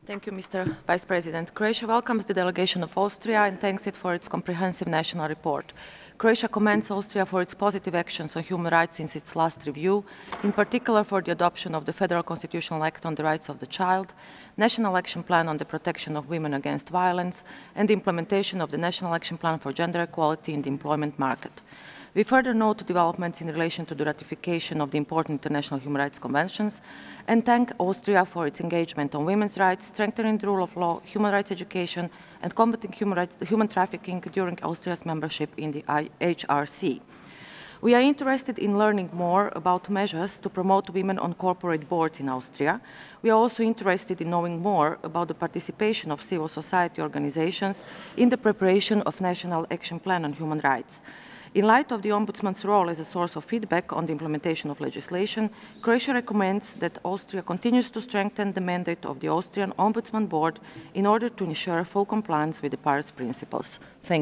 Thank you, Mr. Vice President. Croatia welcomes the delegation of Austria and thanks it for its comprehensive national report. Croatia commends Austria for its positive actions on human rights since its last review, in particular for the adoption of the Federal Constitutional Act on the Rights of the Child, National Action Plan on the Protection of Women Against Violence, and the implementation of the National Action Plan for Gender Equality in the Employment Market. We further note developments in relation to the ratification of the important international human rights conventions and thank Austria for its engagement on women's rights, strengthening the rule of law, human rights education, and combating human trafficking during Austria's membership in the HRC. We are interested in learning more about measures to promote women on corporate boards in Austria. We are also interested in knowing more about the participation of civil society organizations in the preparation of National Action Plan on Human Rights. In light of the Ombudsman's role as a source of feedback on the implementation of legislation, Croatia recommends that Austria continues to strengthen the mandate of the Austrian Ombudsman Board in order to ensure full compliance with the Paris principles. Thank you.